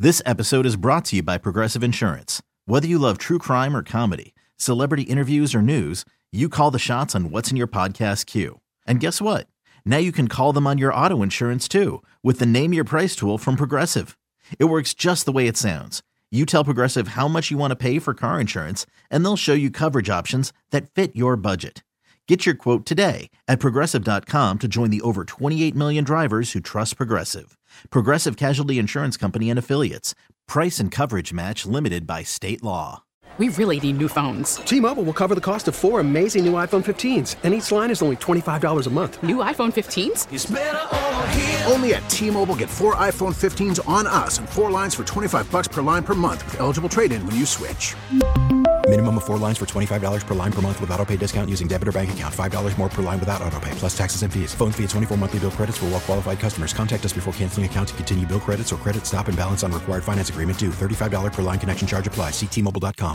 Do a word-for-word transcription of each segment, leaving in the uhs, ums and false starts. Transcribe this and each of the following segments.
This episode is brought to you by Progressive Insurance. Whether you love true crime or comedy, celebrity interviews or news, you call the shots on what's in your podcast queue. And guess what? Now you can call them on your auto insurance too with the Name Your Price tool from Progressive. It works just the way it sounds. You tell Progressive how much you want to pay for car insurance, and they'll show you coverage options that fit your budget. Get your quote today at Progressive dot com to join the over twenty-eight million drivers who trust Progressive. Progressive Casualty Insurance Company and Affiliates. Price and coverage match limited by state law. We really need new phones. T-Mobile will cover the cost of four amazing new iPhone fifteens, and each line is only twenty-five dollars a month. New iPhone fifteens? It's better over here. Only at T-Mobile, get four iPhone fifteens on us and four lines for twenty-five bucks per line per month with eligible trade-in when you switch. Minimum of four lines for twenty-five dollars per line per month with autopay discount using debit or bank account. five dollars more per line without autopay, plus taxes and fees. Phone fee at twenty-four monthly bill credits for well-qualified customers. Contact us before canceling account to continue bill credits or credit stop and balance on required finance agreement due. thirty-five dollars per line connection charge applies. See T Mobile dot com.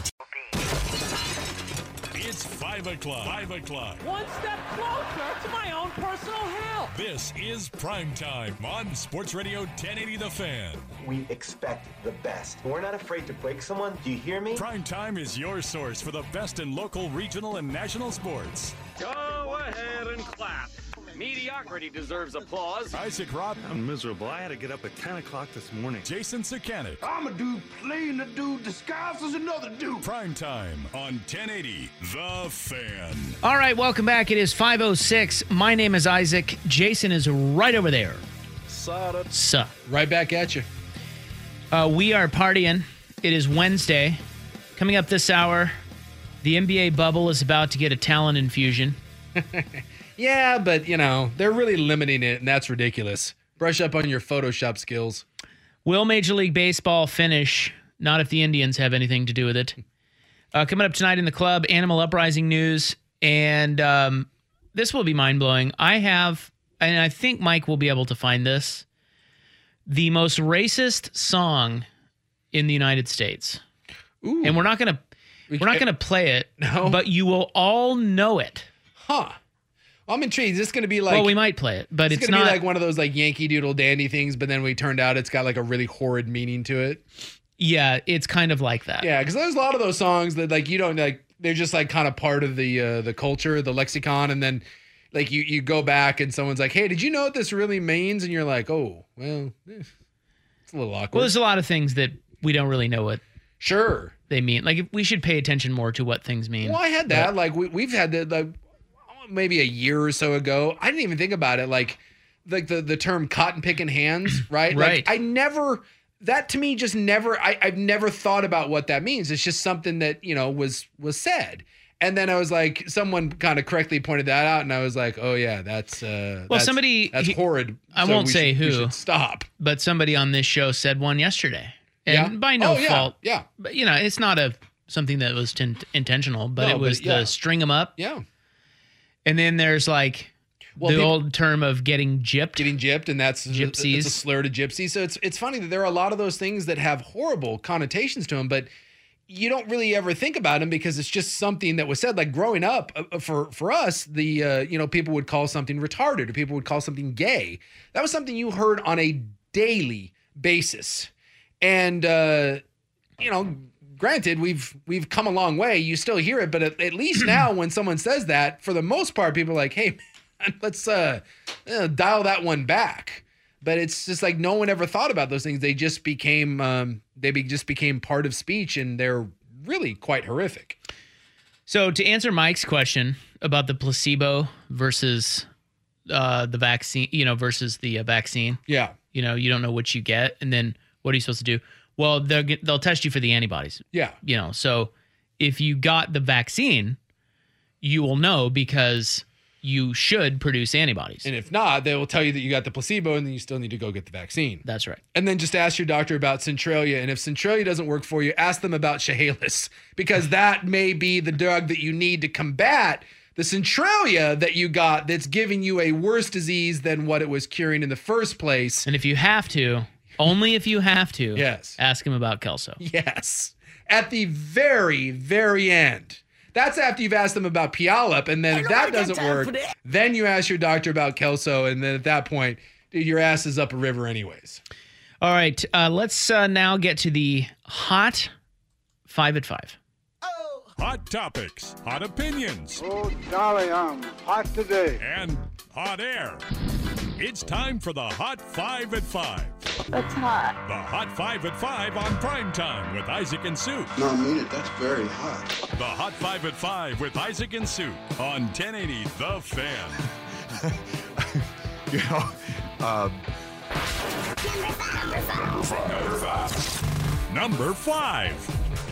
It's five o'clock. Five o'clock. One step closer to my own personal hell. This is Prime Time on Sports Radio ten eighty The Fan. We expect the best. We're not afraid to break someone. Do you hear me? Prime Time is your source for the best in local, regional, and national sports. Go ahead and clap. Mediocrity deserves applause. Isaac Robb. I'm miserable. I had to get up at ten o'clock this morning. Jason Sakanik. I'm a dude playing a dude disguised as another dude. Prime Time on ten eighty The Fan. All right, welcome back. It is five oh six. My name is Isaac. Jason is right over there. Suh. Right back at you. Uh, we are partying. It is Wednesday. Coming up this hour, the N B A bubble is about to get a talent infusion. Yeah, but, you know, they're really limiting it, and that's ridiculous. Brush up on your Photoshop skills. Will Major League Baseball finish? Not if the Indians have anything to do with it. Uh, coming up tonight in the club, Animal Uprising news, and um, this will be mind-blowing. I have, and I think Mike will be able to find this, the most racist song in the United States. Ooh. And we're not going to we're not going to play it, no. But you will all know it. Huh. I'm intrigued. Is this going to be like... Well, we might play it, but it's, it's not... going to be like one of those like Yankee Doodle Dandy things, but then we turned out it's got like a really horrid meaning to it. Yeah, it's kind of like that. Yeah, because there's a lot of those songs that like you don't like, they're just like kind of part of the uh, the culture, the lexicon, and then like you, you go back and someone's like, hey, did you know what this really means? And you're like, oh, well, eh, it's a little awkward. Well, there's a lot of things that we don't really know what sure they mean. Like, if we should pay attention more to what things mean. Well, I had that. But, like, we, we've had that, like, maybe a year or so ago. I didn't even think about it. Like, like the, the term cotton picking hands, right? Right. Like, I never, that to me just never, I, I've never thought about what that means. It's just something that, you know, was, was said. And then I was like, someone kind of correctly pointed that out. And I was like, oh yeah, that's, uh, well, that's, somebody, that's he, horrid. I so won't say should, who, we should stop. But somebody on this show said one yesterday. And yeah. by no oh, yeah. fault. Yeah. But you know, it's not a, something that was t- intentional, but no, it was but, yeah. the string them up. Yeah. And then there's like well, the people, old term of getting gypped. Getting gypped, and that's gypsies. It's a slur to gypsies. So it's it's funny that there are a lot of those things that have horrible connotations to them, but you don't really ever think about them because it's just something that was said. Like growing up, uh, for for us, the uh, you know people would call something retarded, or people would call something gay. That was something you heard on a daily basis, and uh, you know. Granted, we've we've come a long way. You still hear it, but at, at least now when someone says that, for the most part, people are like, hey, man, let's uh, uh, dial that one back. But it's just like no one ever thought about those things. They just became um, they be, just became part of speech, and they're really quite horrific. So to answer Mike's question about the placebo versus uh, the vaccine, you know, versus the uh, vaccine. Yeah. You know, you don't know what you get, and then what are you supposed to do? Well, they'll get, they'll test you for the antibodies. Yeah. You know, so if you got the vaccine, you will know because you should produce antibodies. And if not, they will tell you that you got the placebo and then you still need to go get the vaccine. That's right. And then just ask your doctor about Centralia. And if Centralia doesn't work for you, ask them about Chehalis, because that may be the drug that you need to combat the Centralia that you got that's giving you a worse disease than what it was curing in the first place. And if you have to... Only if you have to. Yes. Ask him about Kelso. Yes. At the very, very end. That's after you've asked them about Puyallup, and then if that doesn't work, then you ask your doctor about Kelso, and then at that point, dude, your ass is up a river anyways. All right, uh, let's uh, now get to the hot five at five. Hot topics, hot opinions. Oh, golly, I'm hot today. And hot air. It's time for the Hot Five at Five. That's hot. The Hot Five at Five on Prime Time with Isaac and Sue. No, I mean it. That's very hot. The Hot Five at Five with Isaac and Sue on ten eighty The Fan. You know, um... Number five. Number five. Number five.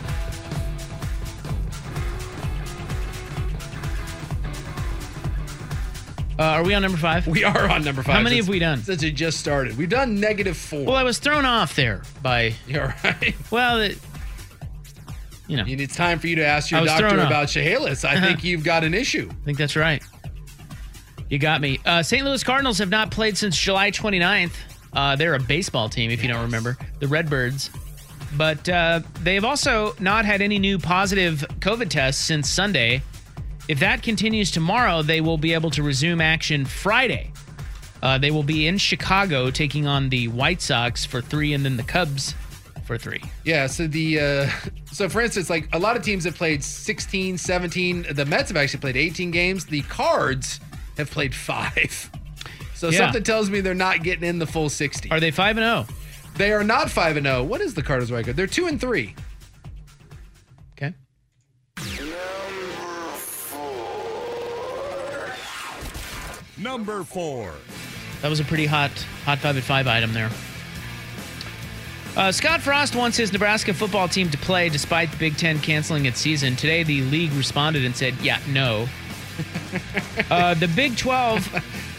Uh, are we on number five? We are on number five. How many since, have we done? Since it just started. We've done negative four. Well, I was thrown off there by... You're right. Well, it, you know. It's time for you to ask your I was doctor thrown off. about Chehalis. I think you've got an issue. I think that's right. You got me. Uh, Saint Louis Cardinals have not played since July twenty-ninth. Uh, they're a baseball team, if you don't remember. The Redbirds. But uh, they have also not had any new positive COVID tests since Sunday. If that continues tomorrow, they will be able to resume action Friday. Uh, they will be in Chicago taking on the White Sox for three and then the Cubs for three. Yeah, so the uh, so for instance, like a lot of teams have played sixteen, seventeen. The Mets have actually played eighteen games. The Cards have played five. So Yeah. something tells me they're not getting in the full sixty. Are they five and oh? They are not five and oh. What is the Cardinals record? They're two and three. Okay. Number four. That was a pretty hot, hot five at five item there. Uh, Scott Frost wants his Nebraska football team to play despite the Big Ten canceling its season. Today, the league responded and said, yeah, no. uh, the Big twelve.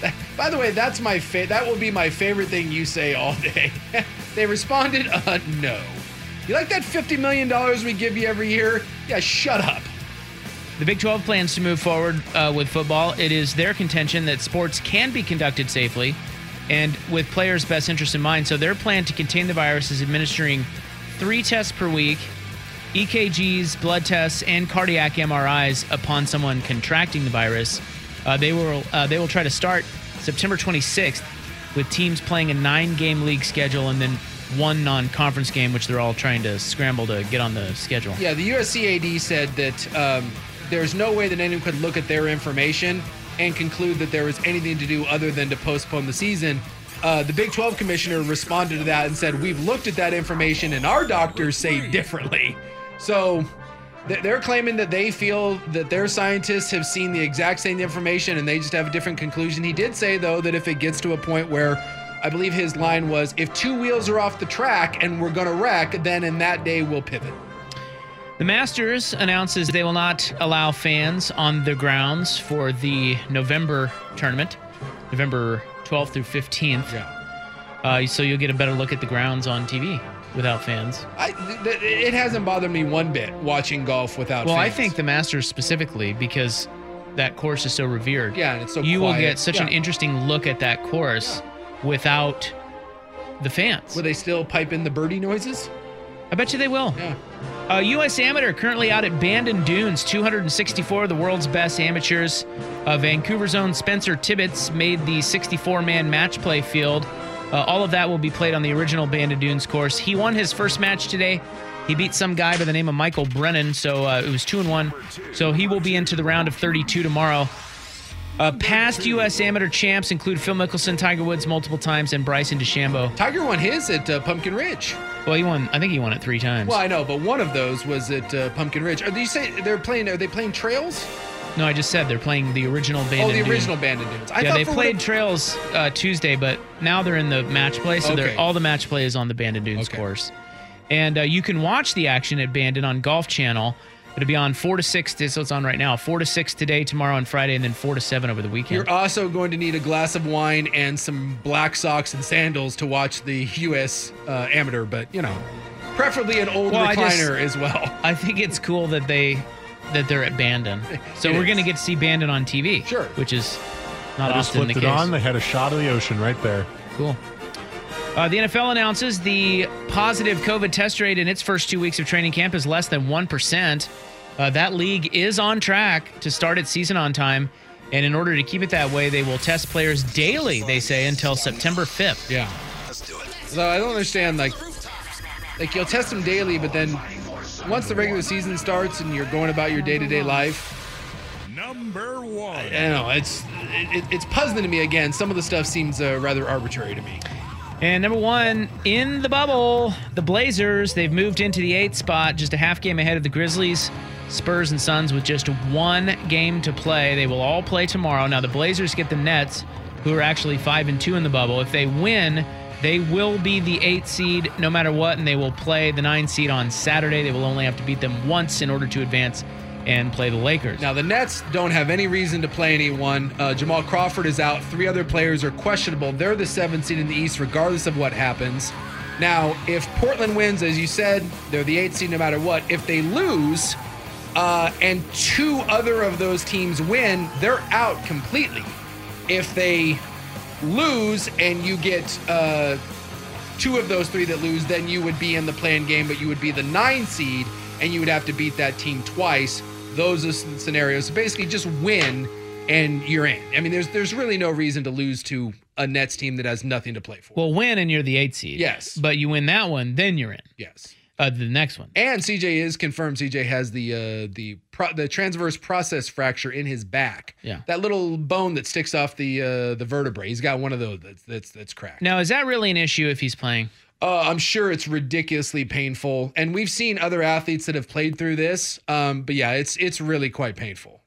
By the way, that's my fa- that will be my favorite thing you say all day. They responded, uh, no. You like that fifty million dollars we give you every year? Yeah, shut up. The Big twelve plans to move forward uh, with football. It is their contention that sports can be conducted safely and with players' best interests in mind. So their plan to contain the virus is administering three tests per week, E K Gs, blood tests, and cardiac M R Is upon someone contracting the virus. Uh, they will uh, they will try to start September twenty-sixth with teams playing a nine-game league schedule and then one non-conference game, which they're all trying to scramble to get on the schedule. Yeah, the U S C A D said that um, there's no way that anyone could look at their information and conclude that there was anything to do other than to postpone the season. Uh, the Big twelve commissioner responded to that and said, we've looked at that information and our doctors say differently. So th- they're claiming that they feel that their scientists have seen the exact same information and they just have a different conclusion. He did say, though, that if it gets to a point where, I believe his line was, if two wheels are off the track and we're going to wreck, then in that day we'll pivot. The Masters announces they will not allow fans on the grounds for the November tournament, November twelfth through fifteenth. Yeah. Uh, so you'll get a better look at the grounds on T V without fans. I, th- it hasn't bothered me one bit watching golf without well, fans. I think the Masters specifically because that course is so revered. Yeah, and it's so You quiet. will get such Yeah. an interesting look at that course without the fans. Will they still pipe in the birdie noises? I bet you they will. Yeah. Uh, U S Amateur currently out at Bandon Dunes, two hundred sixty-four of the world's best amateurs. Uh, Vancouver's own Spencer Tibbetts made the sixty-four man match play field. Uh, all of that will be played on the original Bandon Dunes course. He won his first match today. He beat some guy by the name of Michael Brennan, so uh, it was two and one. So he will be into the round of thirty-two tomorrow. Uh, past U S Amateur champs include Phil Mickelson, Tiger Woods multiple times, and Bryson DeChambeau. Tiger won his at uh, Pumpkin Ridge. Well, he won. I think he won it three times. Well, I know, but one of those was at uh, Pumpkin Ridge. Are you say they're playing? Are they playing Trails? No, I just said they're playing the original Bandon Oh, the Dunes. original Bandon Dunes. I yeah, thought they for played what- Trails uh, Tuesday, but now they're in the match play, so Okay. they're, all the match play is on the Bandon Dunes Okay. course. And uh, you can watch the action at Bandon on Golf Channel. It'll be on four to six, so it's on right now, four to six today, tomorrow, and Friday, and then four to seven over the weekend. You're also going to need a glass of wine and some black socks and sandals to watch the U S uh, Amateur, but, you know, preferably an old Well, I just- recliner as well. I think it's cool that they that they're at Bandon. So It we're is. going to get to see Bandon on T V. Sure. Which is not I just often the flipped case. it on. They had a shot of the ocean right there. Cool. Uh, the N F L announces the positive COVID test rate in its first two weeks of training camp is less than one percent. Uh, that league is on track to start its season on time. And in order to keep it that way, they will test players daily, they say, until September fifth. Yeah. Let's do it. So I don't understand, like, like you'll test them daily, but then once the regular season starts and you're going about your day-to-day life, number one. I, I know it's it, it's puzzling to me. Again, some of the stuff seems uh, rather arbitrary to me. And number one, in the bubble, the Blazers, they've moved into the eighth spot, just a half game ahead of the Grizzlies, Spurs, and Suns with just one game to play. They will all play tomorrow. Now, the Blazers get the Nets, who are actually five and two in the bubble. If they win, they will be the eighth seed no matter what, and they will play the nine seed on Saturday. They will only have to beat them once in order to advance and play the Lakers. Now, the Nets don't have any reason to play anyone. Uh, Jamal Crawford is out. Three other players are questionable. They're the seventh seed in the East, regardless of what happens. Now, if Portland wins, as you said, they're the eighth seed no matter what. If they lose, uh, and two other of those teams win, they're out completely. If they lose and you get uh, two of those three that lose, then you would be in the play-in game, but you would be the nine seed, and you would have to beat that team twice. Those are some scenarios. So basically, just win and you're in. I mean, there's there's really no reason to lose to a Nets team that has nothing to play for. Well, win and you're the eighth seed. Yes. But you win that one, then you're in. Yes. Uh, the next one. And C J is confirmed. C J has the uh, the pro- the transverse process fracture in his back. Yeah. That little bone that sticks off the uh, the vertebrae. He's got one of those that's that's that's cracked. Now, is that really an issue if he's playing? Uh, I'm sure it's ridiculously painful, and we've seen other athletes that have played through this. Um, but yeah, it's it's really quite painful.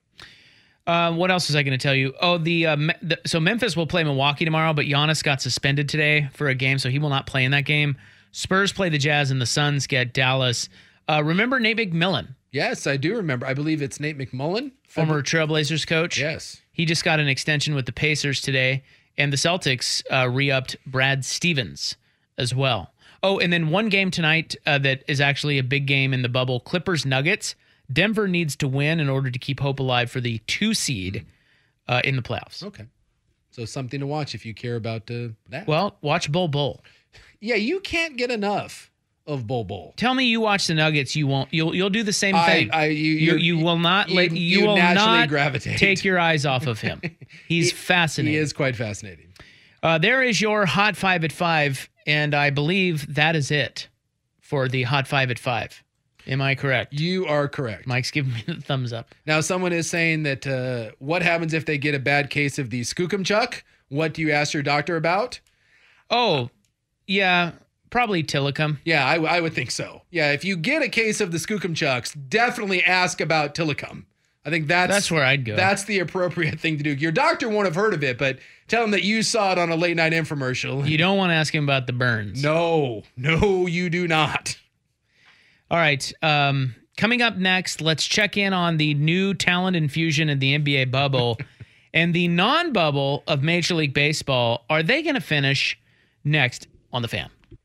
Uh, what else was I going to tell you? Oh, the, uh, Me- the so Memphis will play Milwaukee tomorrow, but Giannis got suspended today for a game, so he will not play in that game. Spurs play the Jazz, and the Suns get Dallas. Uh, remember Nate McMillan? Yes, I do remember. I believe it's Nate McMullen, former Trailblazers coach. Yes, he just got an extension with the Pacers today, and the Celtics uh, re-upped Brad Stevens as well. Oh, and then one game tonight uh, that is actually a big game in the bubble, Clippers Nuggets. Denver needs to win in order to keep hope alive for the two seed uh, in the playoffs. Okay. So something to watch if you care about uh, that. Well, watch Bol Bol. Yeah, you can't get enough of Bol Bol. Tell me you watch the Nuggets, you won't. You'll you'll do the same I, thing. I, you, you, you will not you, let you, you will naturally not gravitate. Take your eyes off of him. He's he, fascinating. He is quite fascinating. Uh, there is your Hot Five at Five, and I believe that is it for the Hot Five at Five. Am I correct? You are correct. Mike's giving me the thumbs up. Now, someone is saying that uh, what happens if they get a bad case of the skookumchuck? What do you ask your doctor about? Oh, yeah, probably Tillicum. Yeah, I, I would think so. Yeah, if you get a case of the skookumchucks, definitely ask about Tillicum. I think that's that's where I'd go. That's the appropriate thing to do. Your doctor won't have heard of it, but tell him that you saw it on a late night infomercial. You don't want to ask him about the burns. No, no, you do not. All right. Um, coming up next, let's check in on the new talent infusion in the N B A bubble and the non-bubble of Major League Baseball. Are they going to finish next on The Fan?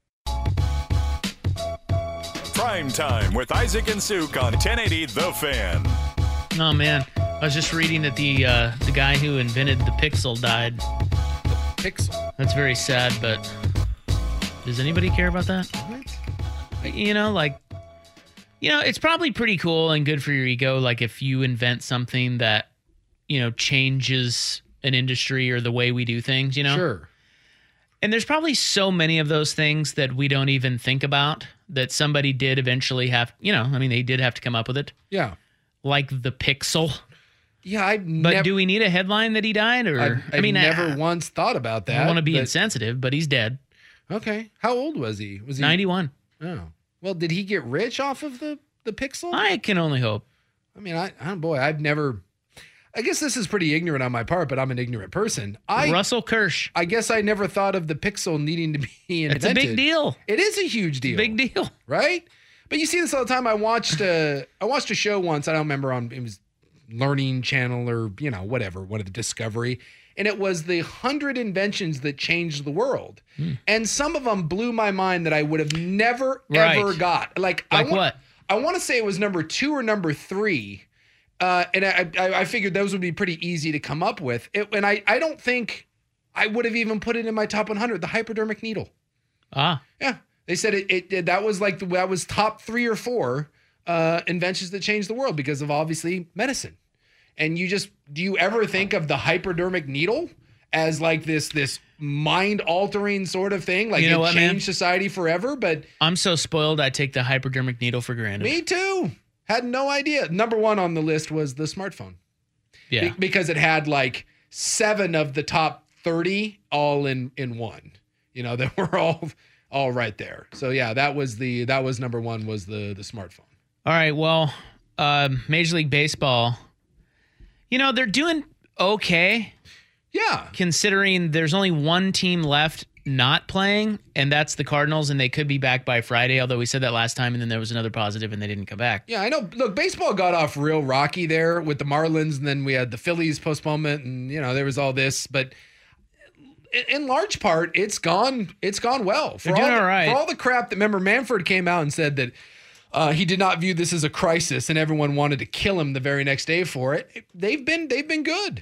Prime Time with Isaac and Suk on ten eighty The Fan. Oh, man. I was just reading that the uh, the guy who invented the Pixel died. The Pixel? That's very sad, but does anybody care about that? What? You know, like, you know, it's probably pretty cool and good for your ego, like if you invent something that, you know, changes an industry or the way we do things, you know? Sure. And there's probably so many of those things that we don't even think about that somebody did eventually have, you know, I mean, they did have to come up with it. Yeah. Like the Pixel. Yeah, I. But nev- do we need a headline that he died? Or I've, I've I mean, never I, once thought about that. I don't want to be but, insensitive, but he's dead. Okay. How old was he? Was he ninety-one. Oh. Well, did he get rich off of the, the Pixel? I can only hope. I mean, I, I boy, I've never. I guess this is pretty ignorant on my part, but I'm an ignorant person. I Russell Kirsch. I guess I never thought of the Pixel needing to be invented. It's a big deal. It is a huge deal. Big deal, right? But you see this all the time. I watched uh, I watched a show once. I don't remember on it was Learning Channel or you know whatever, one of the Discovery, and it was the hundred inventions that changed the world. Hmm. And some of them blew my mind that I would have never right. ever got. Like, like I wa- what? I want to say it was number two or number three. Uh, and I, I, I figured those would be pretty easy to come up with. It, and I, I don't think I would have even put it in my top one hundred. The hypodermic needle. Ah, yeah. They said it. It, it that was like the, that was top three or four uh, inventions that changed the world because of obviously medicine. And you just do you ever think of the hypodermic needle as like this this mind-altering sort of thing. Like You know it what, changed man? society forever, but I'm so spoiled I take the hypodermic needle for granted. me too. Had no idea. Number one on the list was the smartphone. Yeah. Be- because it had like seven of the top thirty all in in one. You know, they were all all right there. So yeah, that was the that was number one was the the smartphone. All right, well, um, Major League Baseball, you know, they're doing okay. Yeah. Considering there's only one team left not playing, and that's the Cardinals, and they could be back by Friday, although we said that last time, and then there was another positive, and they didn't come back. Yeah, I know. Look, baseball got off real rocky there with the Marlins, and then we had the Phillies postponement, and, you know, there was all this. But in, in large part, it's gone It's gone well. For They're doing all the, all right. For all the crap that, remember, Manfred came out and said that uh, he did not view this as a crisis, and everyone wanted to kill him the very next day for it. They've been They've been good.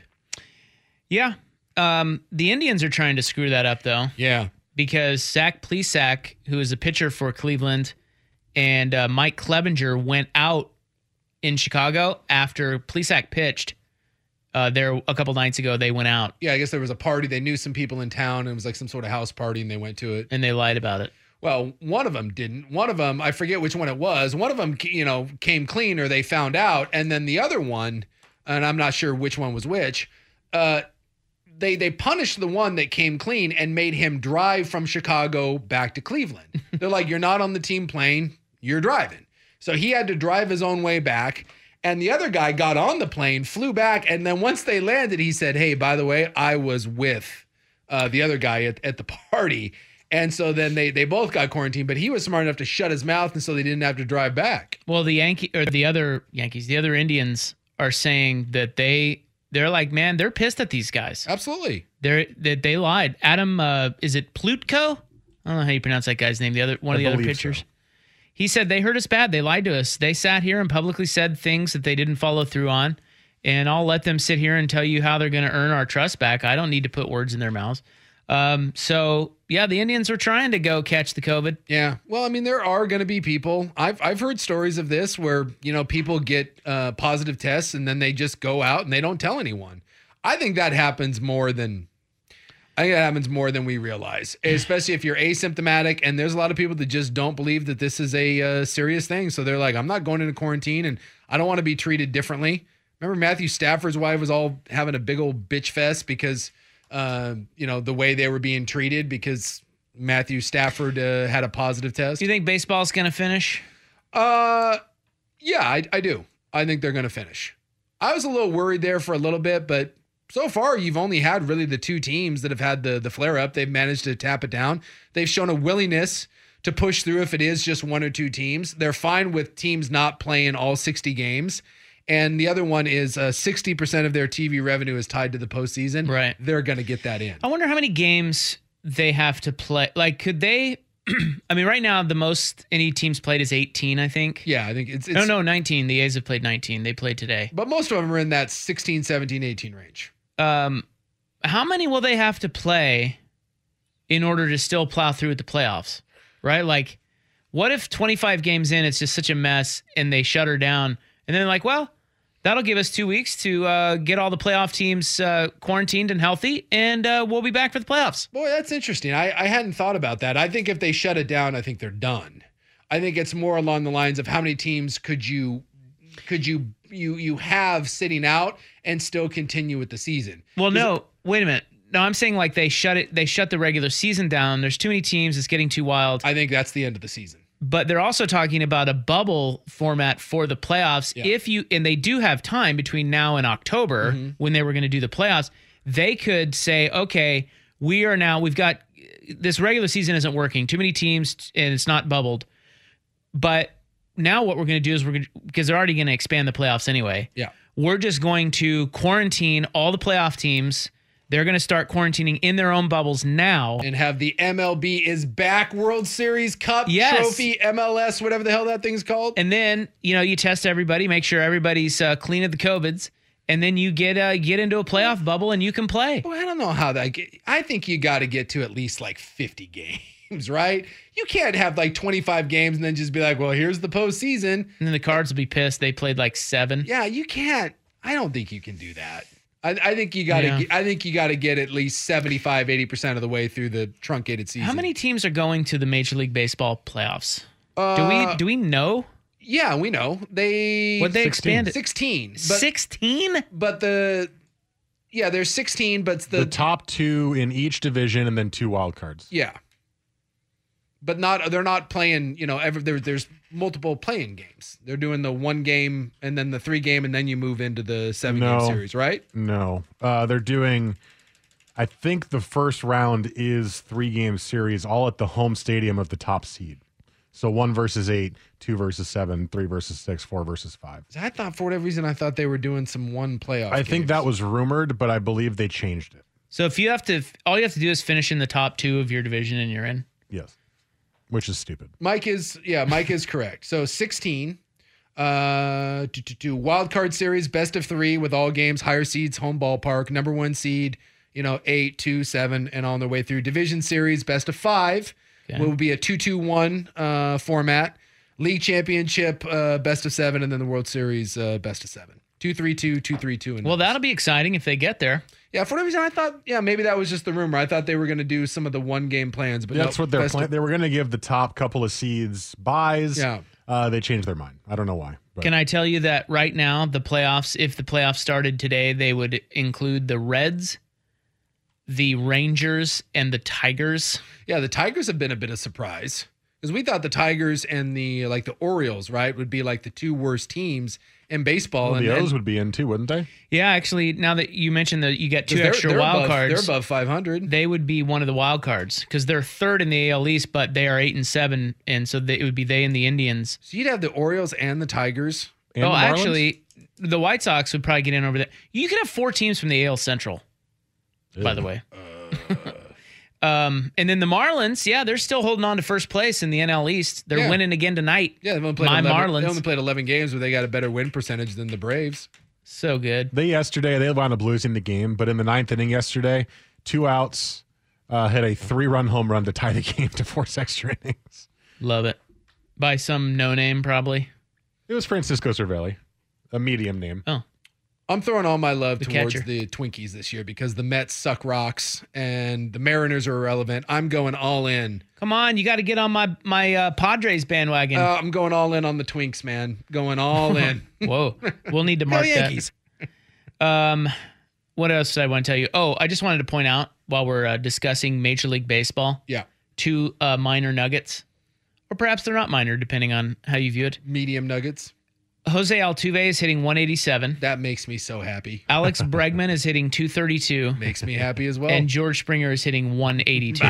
Yeah. Um, the Indians are trying to screw that up, though. Yeah. Because Zach Plesac, who is a pitcher for Cleveland, and uh, Mike Clevenger went out in Chicago after Plesac pitched. Uh, there a couple nights ago, they went out. Yeah, I guess there was a party. They knew some people in town. It was like some sort of house party, and they went to it. And they lied about it. Well, one of them didn't. One of them, I forget which one it was. One of them, you know, came clean or they found out. And then the other one, and I'm not sure which one was which, uh, They they punished the one that came clean and made him drive from Chicago back to Cleveland. They're like, you're not on the team plane, you're driving. So he had to drive his own way back. And the other guy got on the plane, flew back, and then once they landed, he said, hey, by the way, I was with uh, the other guy at, at the party. And so then they they both got quarantined, but he was smart enough to shut his mouth, and so they didn't have to drive back. Well, the Yankee or the other Yankees, the other Indians are saying that they they're like, man, they're pissed at these guys. Absolutely. They're that they lied. Adam, uh, is it Plutko? I don't know how you pronounce that guy's name. The other one of I the other believe pitchers. so. He said they hurt us bad. They lied to us. They sat here and publicly said things that they didn't follow through on. And I'll let them sit here and tell you how they're going to earn our trust back. I don't need to put words in their mouths. Um, so yeah, the Indians were trying to go catch the COVID. Yeah. Well, I mean, there are going to be people. I've I've heard stories of this where, you know, people get uh, positive tests and then they just go out and they don't tell anyone. I think that happens more than I think it happens more than we realize, especially if you're asymptomatic. And there's a lot of people that just don't believe that this is a uh, serious thing. So they're like, I'm not going into quarantine and I don't want to be treated differently. Remember Matthew Stafford's wife was all having a big old bitch fest because, uh, you know, the way they were being treated because Matthew Stafford uh, had a positive test. Do you think baseball's going to finish? Uh, yeah, I, I do. I think they're going to finish. I was a little worried there for a little bit, but so far you've only had really the two teams that have had the, the flare up. They've managed to tap it down. They've shown a willingness to push through if it is just one or two teams. They're fine with teams not playing all sixty games. And the other one is uh, sixty percent of their T V revenue is tied to the postseason. Right. They're going to get that in. I wonder how many games they have to play. Like, could they? I mean, right now, the most any team's played is eighteen, I think. Yeah, I think it's, it's. No, no, nineteen. The A's have played nineteen. They played today. But most of them are in that sixteen, seventeen, eighteen range. Um, how many will they have to play in order to still plow through with the playoffs? Right? Like, what if twenty-five games in, it's just such a mess and they shut her down? And then they're like, well, that'll give us two weeks to uh, get all the playoff teams uh, quarantined and healthy, and uh, we'll be back for the playoffs. Boy, that's interesting. I, I hadn't thought about that. I think if they shut it down, I think they're done. I think it's more along the lines of how many teams could you could you you you have sitting out and still continue with the season. Well, no, wait a minute. No, I'm saying like they shut it. They shut the regular season down. There's too many teams. It's getting too wild. I think that's the end of the season. But they're also talking about a bubble format for the playoffs. Yeah. If you and they do have time between now and October Mm-hmm. when they were going to do the playoffs, they could say, okay, we are now we've got this regular season isn't working. Too many teams and it's not bubbled. But now what we're going to do is we're going to, because they're already going to expand the playoffs anyway. Yeah. We're just going to quarantine all the playoff teams. They're going to start quarantining in their own bubbles now. And have the M L B is back World Series Cup Yes. Trophy, M L S, whatever the hell that thing's called. And then, you know, you test everybody, make sure everybody's uh, clean of the COVIDs, and then you get uh, get into a playoff bubble and you can play. Well, I don't know how that get, I think you got to get to at least like fifty games, right? You can't have like twenty-five games and then just be like, well, here's the postseason. And then the Cards will be pissed. They played like seven. Yeah, you can't. I don't think you can do that. I, I think you got to. Yeah. I think you got to get at least seventy-five, eighty percent of the way through the truncated season. How many teams are going to the Major League Baseball playoffs? Uh, do we do we know? Yeah, we know they. What they expanded? Sixteen. Sixteen. But the. Yeah, there's sixteen, but it's the, the top two in each division, and then two wild cards. Yeah. But not they're not playing, you know, ever there, there's multiple playing games. They're doing the one game and then the three game and then you move into the seven no, game series, right? No. Uh, they're doing I think the first round is three game series all at the home stadium of the top seed. So one versus eight, two versus seven, three versus six, four versus five. I thought for whatever reason I thought they were doing some one playoff. I games. think that was rumored, but I believe they changed it. So if you have to, all you have to do is finish in the top two of your division and you're in. Yes. Which is stupid. Mike is, yeah, Mike is correct. So sixteen, uh, to, to, to wild card series, best of three with all games, higher seeds, home ballpark, number one seed, you know, eight, two, seven, and on their way through division series, best of five okay. will be a two, two, one uh, format, league championship, uh, best of seven, and then the World Series, uh, best of seven. Two, three, two, two, three, two. And well, that'll be exciting if they get there. Yeah, for whatever reason, I thought, yeah, maybe that was just the rumor. I thought they were going to do some of the one game plans, but yeah, that's no, what they're best planning. of- They were going to give the top couple of seeds buys. Yeah. Uh, they changed their mind. I don't know why. But. Can I tell you that right now, the playoffs, if the playoffs started today, they would include the Reds, the Rangers, and the Tigers. Yeah, the Tigers have been a bit of surprise because we thought the Tigers and the like the Orioles, right, would be like the two worst teams in baseball. Well, and the O's and, would be in too, wouldn't they? Yeah, actually, now that you mentioned that you get two they're, extra they're wild above, cards, they're above five hundred. They would be one of the wild cards because they're third in the A L East, but they are eight and seven, and so they, it would be they and the Indians. So you'd have the Orioles and the Tigers. And oh, the actually, the White Sox would probably get in over that. You could have four teams from the A L Central, Ew. by the way. um, and then the Marlins, yeah, they're still holding on to first place in the N L East. They're Yeah. winning again tonight. Yeah, they've only played My eleven, Marlins. They only played eleven games, but they got a better win percentage than the Braves. So good. They yesterday, they wound up losing the game, but in the ninth inning yesterday, two outs, uh, hit a three-run home run to tie the game to force extra innings. Love it. By some no-name, probably. It was Francisco Cervelli, a medium name. Oh. I'm throwing all my love The towards catcher. the Twinkies this year because the Mets suck rocks and the Mariners are irrelevant. I'm going all in. Come on, you got to get on my my uh, Padres bandwagon. Uh, I'm going all in on the Twinks, man. Going all in. Whoa, we'll need to Go mark Yankees. that. Um, what else did I want to tell you? Oh, I just wanted to point out while we're uh, discussing Major League Baseball, Yeah. two uh, minor nuggets, or perhaps they're not minor, depending on how you view it. Medium nuggets. Jose Altuve is hitting one eighty-seven. That makes me so happy. Alex Bregman is hitting two thirty-two. Makes me happy as well. And George Springer is hitting one eighty-two.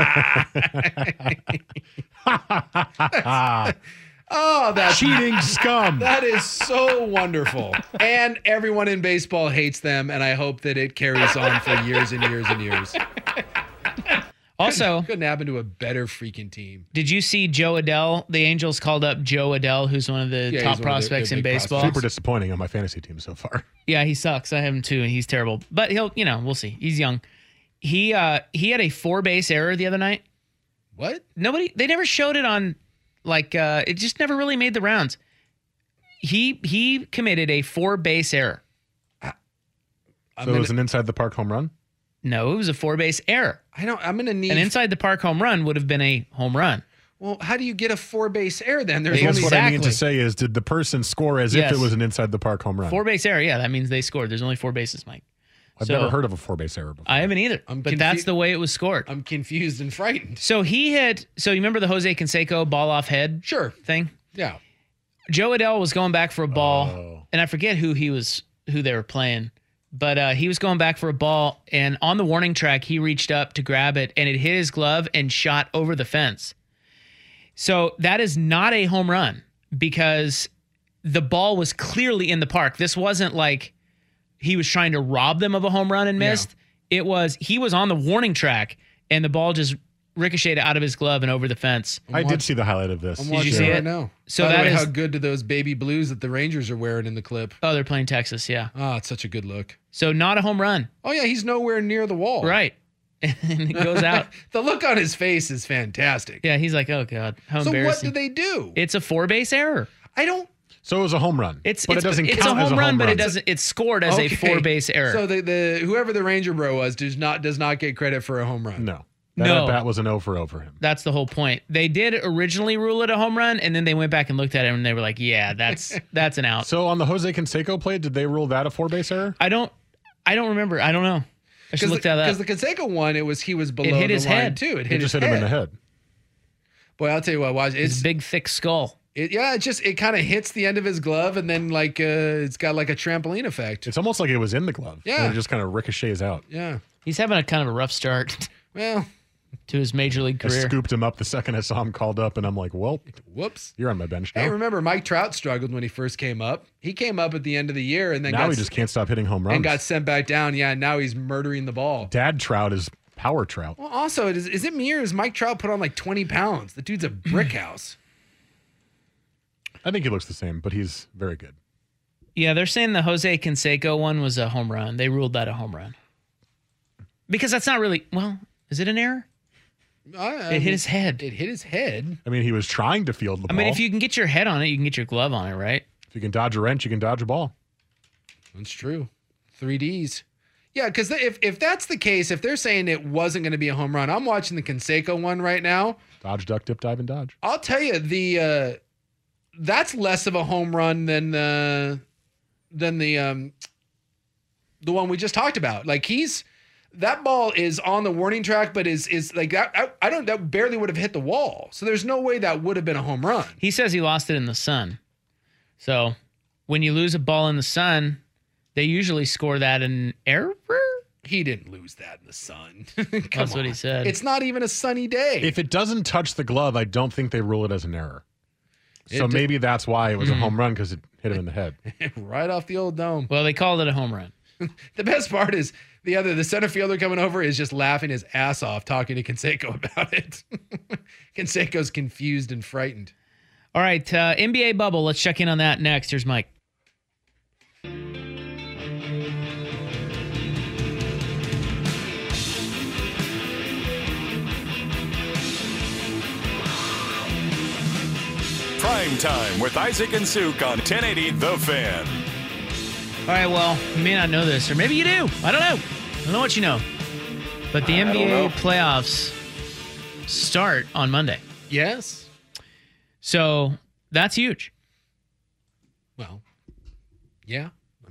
Oh, that's Cheating scum. That is so wonderful. And everyone in baseball hates them, and I hope that it carries on for years and years and years. Also, couldn't, couldn't happen to a better freaking team. Did you see Joe Adell? The Angels called up Joe Adell, who's one of the Yeah, top he's one of their- prospects their in big baseball. Super disappointing on my fantasy team so far. Yeah, he sucks. I have him too, and he's terrible. But he'll, you know, we'll see. He's young. He uh he had a four base error the other night. What? Nobody, they never showed it on, like, uh it just never really made the rounds. He he committed a four base error. I'm So gonna, it was an inside the park home run? No, it was a four base error. I don't. I'm gonna need An inside the park home run would have been a home run. Well, how do you get a four base error then? There's I guess only what I mean to Exactly. say is, did the person score as Yes. if it was an inside the park home run? Four base error, yeah, that means they scored. There's only four bases, Mike. I've So- never heard of a four base error before. I haven't either. I'm but confu- that's the way it was scored. I'm confused and frightened. So he had. So you remember the Jose Canseco ball off head Sure. thing? Yeah. Joe Adell was going back for a ball, Oh. and I forget who he was, who they were playing, but uh, he was going back for a ball, and on the warning track, he reached up to grab it, and it hit his glove and shot over the fence. So that is not a home run because the ball was clearly in the park. This wasn't like he was trying to rob them of a home run and missed. It was he was on the warning track, and the ball just ricocheted out of his glove and over the fence. I did see the highlight of this. I'm Did you watching see it it? right now. So By the that way, is- how good do those baby blues that the Rangers are wearing in the clip? Oh, they're playing Texas, yeah. Ah, it's such a good look. So not a home run, Oh yeah, he's nowhere near the wall. right? And it goes out. The look on his face is fantastic. Yeah, he's like, oh god, how So what embarrassing. did they do? It's a four base error. I don't. So it was a home run. It's but it's, it doesn't it's count a home as a run, home but run. it doesn't. It's scored as Okay. a four base error. So the, the whoever the Ranger bro was does not does not get credit for a home run. No. That No. at bat was an O for O for him. That's the whole point. They did originally rule it a home run, and then they went back and looked at it, and they were like, "Yeah, that's that's an out." So on the Jose Canseco play, did they rule that a four base error? I don't, I don't remember. I don't know. I should look the, that up. Because the Canseco one, it was he was below hit the his line head. too. It It hit just his hit head. him in the head. Boy, I'll tell you what, watch His it's big thick skull. It, yeah, it just it kind of hits the end of his glove, and then like uh, it's got like a trampoline effect. It's almost like it was in the glove. Yeah. And it just kind of ricochets out. Yeah. He's having a kind of a rough start Well, to his major league I career. scooped him up the second I saw him called up, and I'm like, well, whoops. you're on my bench now. Hey, remember Mike Trout struggled when he first came up. He came up at the end of the year, and then now got he just can't stop hitting home runs. and got sent back down. Yeah, and now he's murdering the ball. Dad Trout is power Trout. Well, also, is, is it me or is Mike Trout put on like twenty pounds? The dude's a brick house. I think he looks the same, but he's very good. Yeah, they're saying the Jose Canseco one was a home run. They ruled that a home run because that's not really. Well, is it an error? I, I It mean, hit his head. It hit his head. I mean, he was trying to field the I ball. mean, if you can get your head on it, you can get your glove on it, right? If you can dodge a wrench, you can dodge a ball. That's true. Three Ds. Yeah, because if if that's the case, if they're saying it wasn't going to be a home run, I'm watching the Canseco one right now. Dodge, duck, dip, dive, and dodge. I'll tell you the uh, that's less of a home run than uh, than the um, the one we just talked about. Like he's that ball is on the warning track, but is is like that. I, I don't that barely would have hit the wall. So there's no way that would have been a home run. He says he lost it in the sun. So when you lose a ball in the sun, they usually score that an error. He didn't lose that in the sun. That's what he said. It's not even a sunny day. If it doesn't touch the glove, I don't think they rule it as an error. So It- maybe that's why it was Mhm. a home run, because it hit him in the head. Right off the old dome. Well, they called it a home run. The best part is the other, the center fielder coming over is just laughing his ass off talking to Canseco about it. Canseco's confused and frightened. All right, uh, N B A bubble. Let's check in on that next. Here's Mike. Prime Time with Isaac and Suk on ten eighty The Fan. All right, well, you may not know this, or maybe you do. I don't know. I don't know what you know. But the I N B A don't know. playoffs start on Monday. Yes. So that's huge. Well, yeah.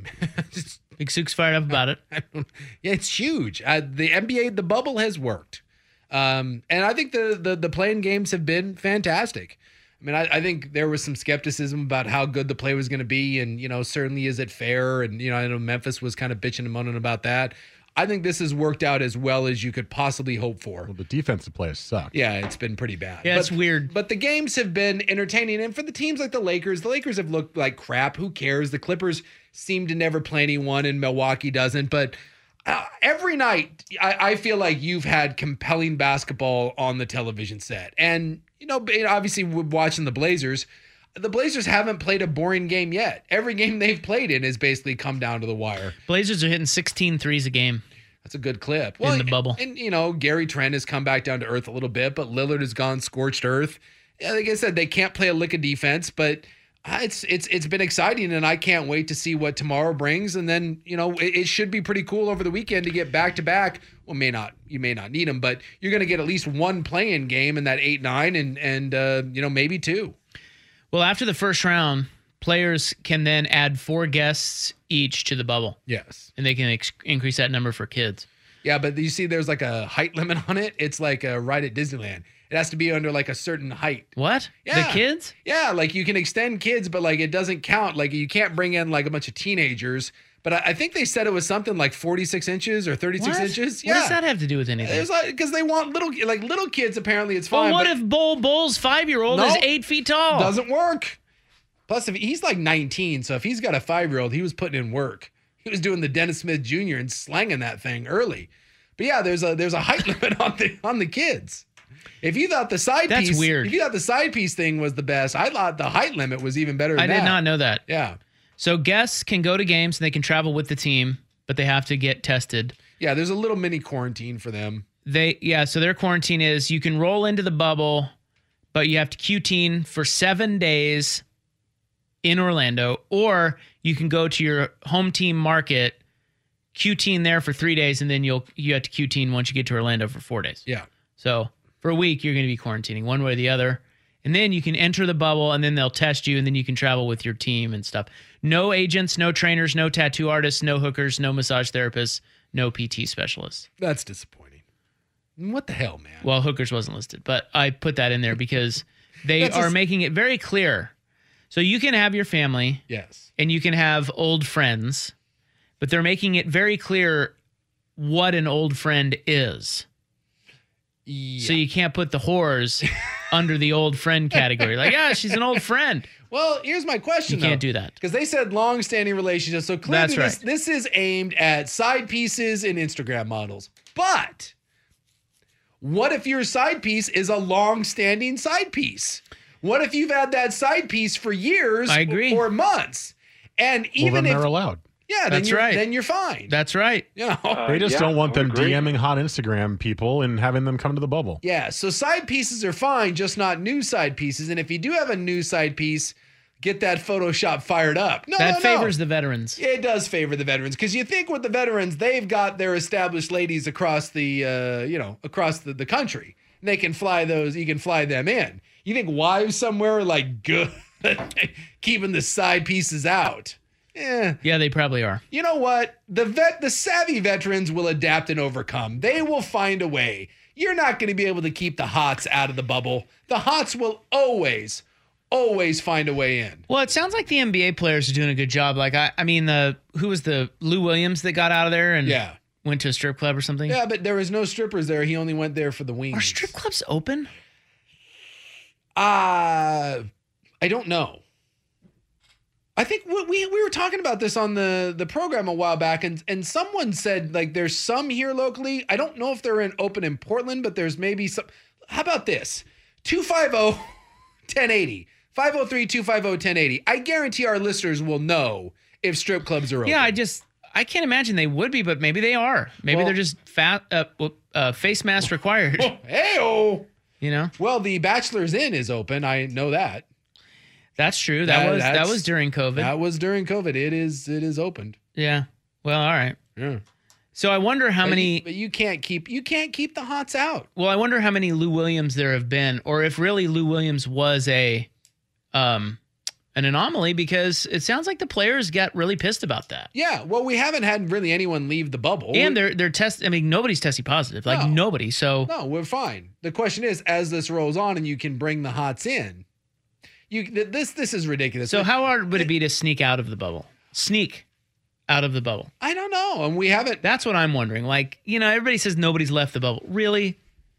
Just- Big Sook's fired up about it. I don't, yeah, it's huge. Uh, the N B A, the bubble has worked. Um, and I think the, the, the playing games have been fantastic. I mean, I, I think there was some skepticism about how good the play was going to be. And, you know, certainly is it fair? And, you know, I know Memphis was kind of bitching and moaning about that. I think this has worked out as well as you could possibly hope for. Well, the defensive players suck. Yeah, it's been pretty bad. Yeah, but, it's weird. But the games have been entertaining. And for the teams like the Lakers, the Lakers have looked like crap. Who cares? The Clippers seem to never play anyone, and Milwaukee doesn't. But uh, every night, I, I feel like you've had compelling basketball on the television set. And, you know, obviously, we're watching the Blazers. The Blazers haven't played a boring game yet. Every game they've played in has basically come down to the wire. Blazers are hitting sixteen threes a game. That's a good clip. In the bubble. And, you know, Gary Trent has come back down to earth a little bit, but Lillard has gone scorched earth. Yeah, like I said, they can't play a lick of defense, but uh, it's it's it's been exciting, and I can't wait to see what tomorrow brings. And then, you know, it, it should be pretty cool over the weekend to get back to back. Well, may not you may not need them, but you're going to get at least one play-in game in that eight nine, and and uh, you know, maybe two. Well, after the first round, players can then add four guests each to the bubble. Yes. And they can ex- increase that number for kids. Yeah, but you see there's like a height limit on it. It's like a ride at Disneyland. It has to be under like a certain height. What? Yeah. The kids? Yeah, like you can extend kids, but like it doesn't count. Like you can't bring in like a bunch of teenagers. But I, I think they said it was something like forty-six inches or thirty-six What? inches. What Yeah. does that have to do with anything? It's like because they want little like little kids. Apparently, it's fine. Well, what but if Bull Bull's five-year-old No. is eight feet tall? doesn't work? Plus, if he's like nineteen, so if he's got a five-year-old, he was putting in work. He was doing the Dennis Smith Junior and slanging that thing early. But yeah, there's a there's a height limit on the on the kids. If you thought the side That's piece, weird. If you thought the side piece thing was the best, I thought the height limit was even better. Than I did that. not know that. Yeah, So guests can go to games and they can travel with the team, but they have to get tested. yeah. There's a little mini quarantine for them. They yeah, so their quarantine is you can roll into the bubble, but you have to quarantine for seven days in Orlando, or you can go to your home team market, Q-teen there for three days, and then you'll you have to Q-teen once you get to Orlando for four days. Yeah. So for a week, you're going to be quarantining one way or the other. And then you can enter the bubble, and then they'll test you, and then you can travel with your team and stuff. No agents, no trainers, no tattoo artists, no hookers, no massage therapists, no P T specialists. That's disappointing. What the hell, man? Well, hookers wasn't listed, but I put that in there because they are a... making it very clear. So you can have your family. Yes. And you can have old friends, but they're making it very clear what an old friend is. Yeah. So you can't put the whores under the old friend category. Like, yeah, she's an old friend. Well, here's my question. You can't though, do that. Because they said long-standing relationships. So clearly That's right. this, this is aimed at side pieces and Instagram models. But what if your side piece is a long-standing side piece? What if you've had that side piece for years I agree. or months? And even well, then if they're allowed. Yeah, then That's you're, right. then you're fine. That's right. You know? Uh, they just yeah, don't want I them would agree. DMing hot Instagram people and having them come to the bubble. Yeah, so side pieces are fine, just not new side pieces. And if you do have a new side piece, get that Photoshop fired up. No, that no, favors no. the veterans. It does favor the veterans because you think with the veterans, they've got their established ladies across the, uh, you know, across the, the country. And they can fly those. You can fly them in. You think wives somewhere are like good, keeping the side pieces out. Yeah. Yeah, they probably are. You know what? The vet, the savvy veterans will adapt and overcome. They will find a way. You're not going to be able to keep the hots out of the bubble. The hots will always, always find a way in. Well, it sounds like the N B A players are doing a good job. Like, I, I mean, the who was the Lou Williams that got out of there and yeah. went to a strip club or something? Yeah, but there was no strippers there. He only went there for the wings. Are strip clubs open? Uh, I don't know. I think we, we we were talking about this on the, the program a while back, and, and someone said, like, there's some here locally. I don't know if they're in open in Portland, but there's maybe some. How about this? two five zero, one oh eight oh. five oh three, two five zero, one oh eight oh. I guarantee our listeners will know if strip clubs are open. Yeah, I just, I can't imagine they would be, but maybe they are. Maybe Well- they're just fat, uh, uh, face mask required. Hey-oh. You know? Well, the Bachelor's Inn is open. I know that. That's true. That, That- was that that's- was during COVID. That was during COVID. It is it is opened. Yeah. Well, all right. Yeah. So I wonder how But many. you, but you can't keep you can't keep the hots out. Well, I wonder how many Lou Williams there have been, or if really Lou Williams was a, um, an anomaly, because it sounds like the players got really pissed about that. Yeah, well, we haven't had really anyone leave the bubble. And they're they're test. I mean, nobody's testing positive. Like No. nobody. So No, we're fine. The question is, as this rolls on and you can bring the hots in, you th- this this is ridiculous. so Like, how hard would it be to sneak out of the bubble? Sneak out of the bubble. I don't know, and we haven't. That's what I'm wondering. Like, you know, everybody says nobody's left the bubble. Really?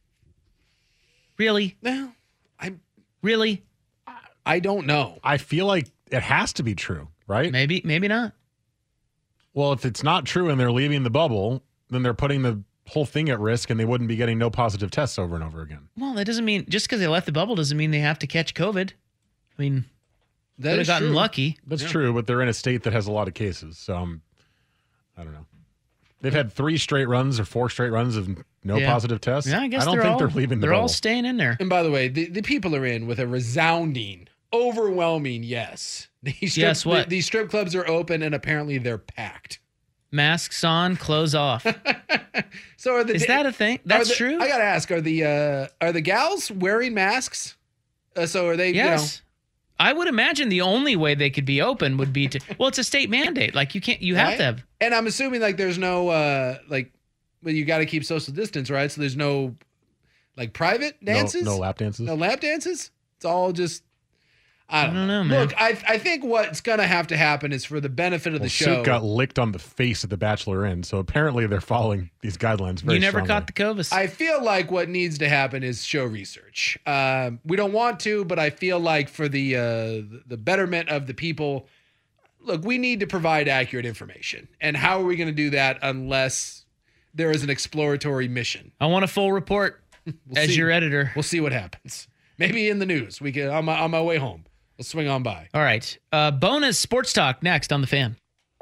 Really? Well, I Really? I don't know. I feel like it has to be true, right? Maybe, maybe not. Well, if it's not true and they're leaving the bubble, then they're putting the whole thing at risk and they wouldn't be getting no positive tests over and over again. Well, that doesn't mean just because they left the bubble doesn't mean they have to catch COVID. I mean, That could have is gotten true. lucky. That's Yeah. true, but they're in a state that has a lot of cases. So um, I don't know. They've had three straight runs or four straight runs of no Yeah. positive tests. Yeah, I guess I don't they're think all, they're leaving the They're bubble. all staying in there. And by the way, the, the people are in with a resounding, overwhelming yes. These strip, Yes, what? the- these strip clubs are open and apparently they're packed. Masks on, clothes off. So are the Is that a thing? are That's the- true? I gotta ask: Are the uh, are the gals wearing masks? Uh, so are they? Yes. I would imagine the only way they could be open would be to. Well, it's a state mandate. Like you can't. You You know, have right? to have. And I'm assuming like there's no uh like, well, you got to keep social distance, right? So there's no like private No- dances, No, lap dances. no lap dances. It's all just. I don't, I don't know, man. Look, I I think what's gonna have to happen is for the benefit of Well, the show. Suk got licked on the face at the Bachelor Inn, so apparently they're following these guidelines very You never strongly. caught the COVID. I feel like what needs to happen is show research. Um, we don't want to, but I feel like for the uh, the betterment of the people, look, we need to provide accurate information. And how are we going to do that unless there is an exploratory mission? I want a full report We'll as see. your editor. We'll see what happens. Maybe in the news. We can on my on my way home. We'll swing on by. All right. Uh, bonus sports talk next on The Fan.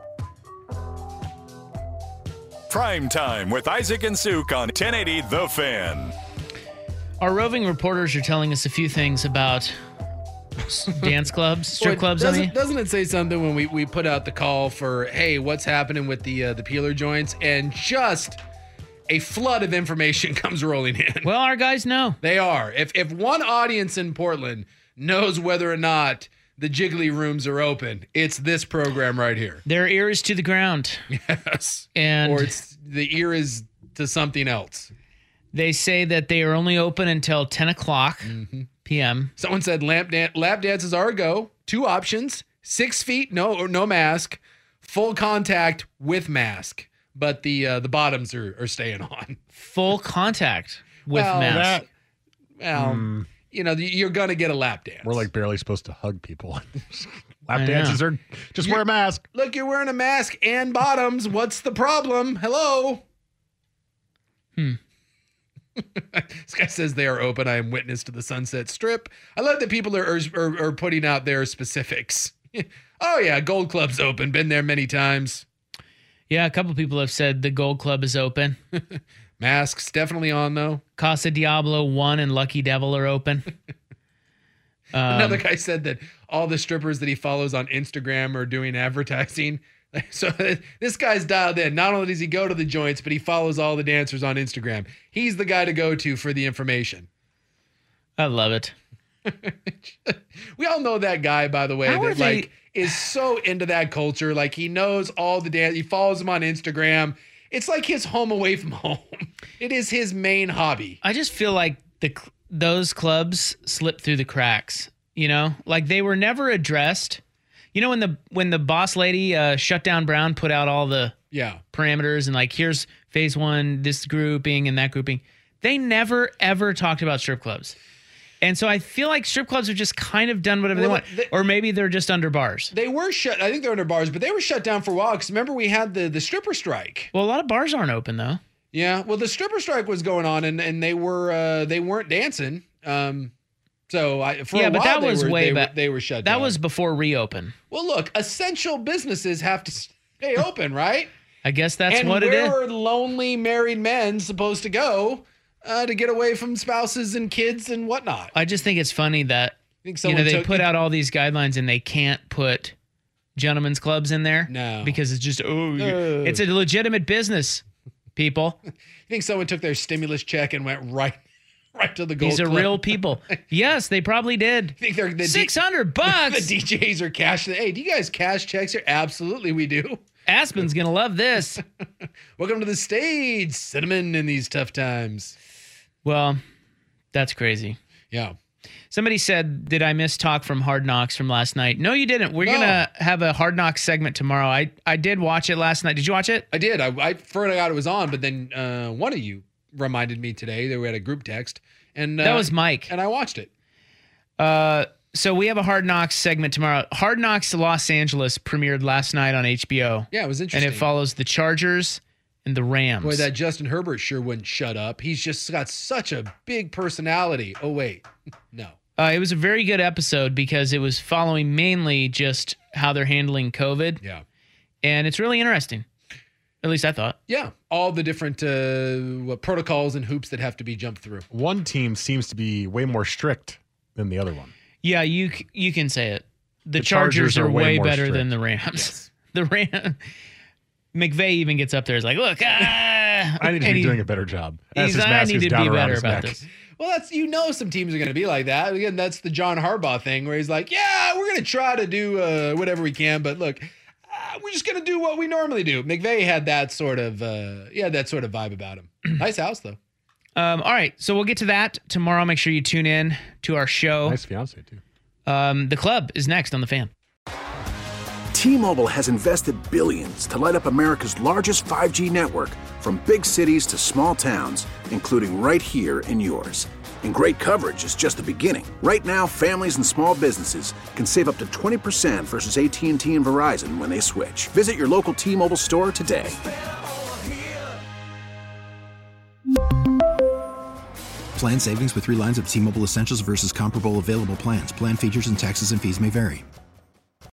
Prime Time with Isaac and Suk on ten eighty The Fan. Our roving reporters are telling us a few things about dance clubs, strip Boy, clubs. I doesn't, mean, doesn't it say something when we, we put out the call for, hey, what's happening with the uh, the peeler joints? And just a flood of information comes rolling in. Well, our guys know. They are. If if one audience in Portland knows whether or not the Jiggly rooms are open, it's this program right here. Their ear is to the ground. Yes. And or it's the ear is to something else. They say that they are only open until ten o'clock mm-hmm. p.m. Someone said lap, dan- lap dances are a go. Two options: six feet, no or no mask, full contact with mask, but the uh, the bottoms are, are staying on. Full contact with well, mask. That, well, Mm. you know, you're gonna get a lap dance. We're like barely supposed to hug people. I Lap dances know. are just You're- wear a mask. Look, you're wearing a mask and bottoms. What's the problem? Hello. Hmm. This guy says they are open. I am witness to the Sunset Strip. I love that people are are, are putting out their specifics. Oh yeah, Gold Club's open. Been there many times. Yeah, a couple people have said the Gold Club is open. Masks definitely on though. Casa Diablo one and Lucky Devil are open. um, Another guy said that all the strippers that he follows on Instagram are doing advertising. So this guy's dialed in. Not only does he go to the joints, but he follows all the dancers on Instagram. He's the guy to go to for the information. I love it. We all know that guy, by the way, How are that they- like is so into that culture. Like he knows all the dance. He follows them on Instagram. It's like his home away from home. It is his main hobby. I just feel like the cl- those clubs slip through the cracks. You know, like they were never addressed. You know, when the when the boss lady uh, shut down Brown, put out all the Yeah. parameters and like here's phase one, this grouping and that grouping. They never ever talked about strip clubs. And so I feel like strip clubs have just kind of done whatever Well, they want. they- Or maybe they're just under bars. They were shut. I think they're under bars, but they were shut down for a while. Because remember, we had the the stripper strike. Well, a lot of bars aren't open though. Yeah. Well, the stripper strike was going on, and and they were uh, they weren't dancing. Um. So I for yeah, a but while that they was were, way they, back. were, they were shut That down. was before reopen. Well, look, essential businesses have to stay open, right? I guess that's and what it where is. are lonely married men supposed to go uh, to get away from spouses and kids and whatnot? I just think it's funny that think you know someone they took- put out all these guidelines and they can't put gentlemen's clubs in there. No. Because it's just oh, you- No. it's a legitimate business, people. You think someone took their stimulus check and went right, right to the gold These are club? real people. Yes, they probably did. Think they're the Six hundred bucks. The D Js are cash. Hey, do you guys cash checks here? Absolutely, we do. Aspen's gonna love this. Welcome to the stage, Cinnamon, in these tough times. Well, that's crazy. Yeah. Somebody said, did I miss talk from Hard Knocks from last night? No, you didn't. We're No. going to have a Hard Knocks segment tomorrow. I, I did watch it last night. Did you watch it? I did. I, I forgot it was on, but then uh, one of you reminded me today that we had a group text. and uh, That was Mike. And I watched it. Uh, so we have a Hard Knocks segment tomorrow. Hard Knocks Los Angeles premiered last night on H B O. Yeah, it was And interesting. it follows the Chargers and the Rams. Boy, that Justin Herbert sure wouldn't shut up. He's just got such a big personality. Oh, wait. No. Uh, it was a very good episode because it was following mainly just how they're handling COVID. Yeah. And it's really interesting. At least I thought. Yeah. All the different uh, what, protocols and hoops that have to be jumped through. One team seems to be way more strict than the other one. Yeah, you c- you can say it. The, The Chargers, Chargers are, are way way more better strict. than the Rams. Yes. The Ram McVay even gets up there. Is like, look, ah. I need to And be he- doing a better job. As he's, his I mask need is to down be around better his about neck. this. Well, that's you know some teams are going to be like that. Again, that's the John Harbaugh thing where he's like, yeah, we're going to try to do uh, whatever we can, but look, uh, we're just going to do what we normally do. McVay had that sort of, uh, yeah, that sort of vibe about him. Nice house though. Um, all right, so we'll get to that tomorrow. Make sure you tune in to our show. Nice fiance too. Um, the Club is next on The Fan. T-Mobile has invested billions to light up America's largest five G network, from big cities to small towns, including right here in yours. And great coverage is just the beginning. Right now, families and small businesses can save up to twenty percent versus A T and T and Verizon when they switch. Visit your local T-Mobile store today. Plan savings with three lines of T-Mobile Essentials versus comparable available plans. Plan features and taxes and fees may vary.